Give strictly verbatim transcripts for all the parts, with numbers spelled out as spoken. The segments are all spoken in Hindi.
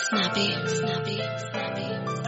Snappy, snappy, snappy.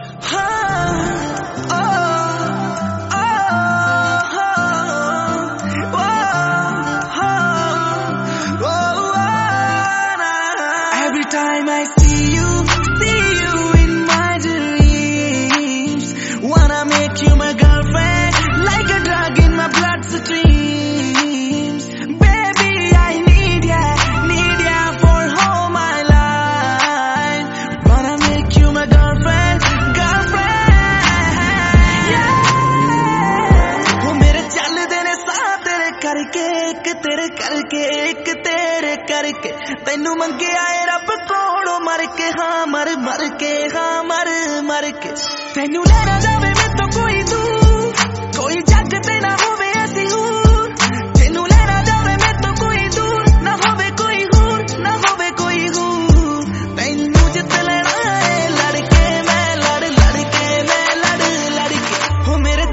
Every time I see you, see you in my dreams. Wanna make you my girlfriend, like a drug in my bloodstreams. Baby, I need ya, need ya for all my life. Wanna make you my girlfriend, girlfriend. Yeah. वो मेरे चलदे ने साथ तेरे करके, एक तेरे करके, एक तेरे करके. तैनू मंगिया ए रब कोलों मर के, हाँ मर मर के, हाँ मर मर के. तैनू लेना जावे मैं तो कोई दूर, कोई जग ते ना होवे ऐसी हूर. तैनू लेना जावे मैं तो कोई दूर, ना होवे कोई हूर, ना होवे कोई हूर. तैनू जित लेना है लड़के मैं लड़ लड़के मैं लड़ लड़के. हो मेरे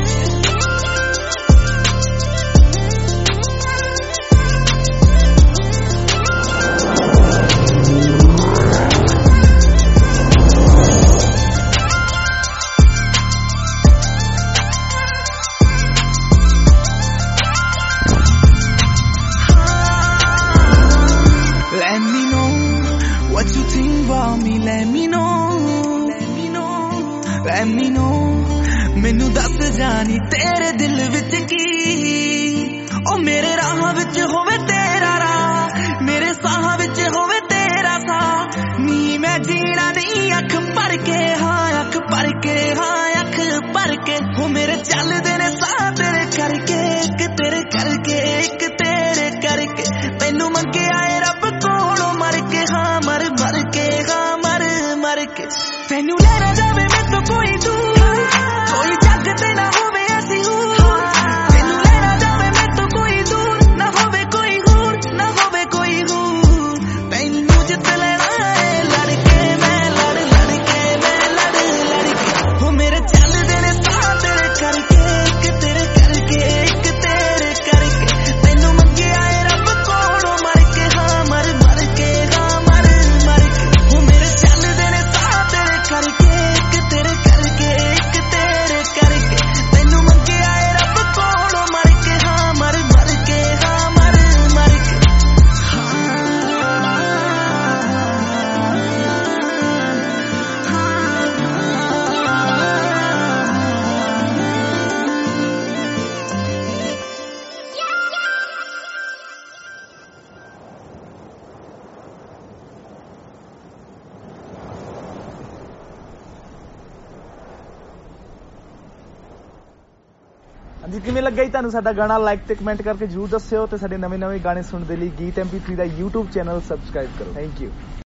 Let me know what you think about me. Let me know, let me know, let me know. मैनू दस जानी तेरे दिल विच की. ओ मेरे राह विच होवे तेरा राह, मेरे साह विच होवे तेरा साह. नी मैं जीना नहीं अख भर के, हाँ अख भर के, हाँ अख भर के. हो मेरे चलदे ने साह तेरे करके, एक तेरे करके, एक तेरे करके. तैनू मंगिया ए रब कोलों मर के, हाँ मर मर के, हाँ मर मर के. तैनू लेना जावे मैं तो कोई दूर, कोई जग ते ना होवे ऐसी हूर. तैनू लेना जावे मैं तो कोई दूर, ना होवे कोई हूर, ना होवे कोई हूर. तैनू जित लेना है लड़के मैं लड़ लड़के मैं लड़ लड़के. हो मेरे चलदे ने साथ तेरे करके, एक तेरे करके, एक तेरे करके. तैनू मंगिया ए रब कोलों मर के, हाँ मर मर के, हाँ मर मर के. हो मेरे चलदे ने साथ तेरे करके, एक तेरे करके, एक तेरे करके. तैनू मंगिया ए रब कोलों मर के, हाँ मर मर के, हाँ मर मर के. ਹਾਂਜੀ, ਕਿਵੇਂ ਲੱਗਾ ਜੀ ਤੁਹਾਨੂੰ ਸਾਡਾ ਗਾਣਾ? ਲਾਈਕ ਤੇ ਕਮੈਂਟ ਕਰਕੇ ਜਰੂਰ ਦੱਸਿਓ ਤੇ ਸਾਡੇ ਨਵੇਂ ਨਵੇਂ ਗਾਣੇ ਸੁਣਨ ਦੇ ਲਈ ਗੀਤ ਐਮ ਪੀ ਥ੍ਰੀ ਦਾ YouTube ਚੈਨਲ ਸਬਸਕ੍ਰਾਈਬ ਕਰੋ। Thank you.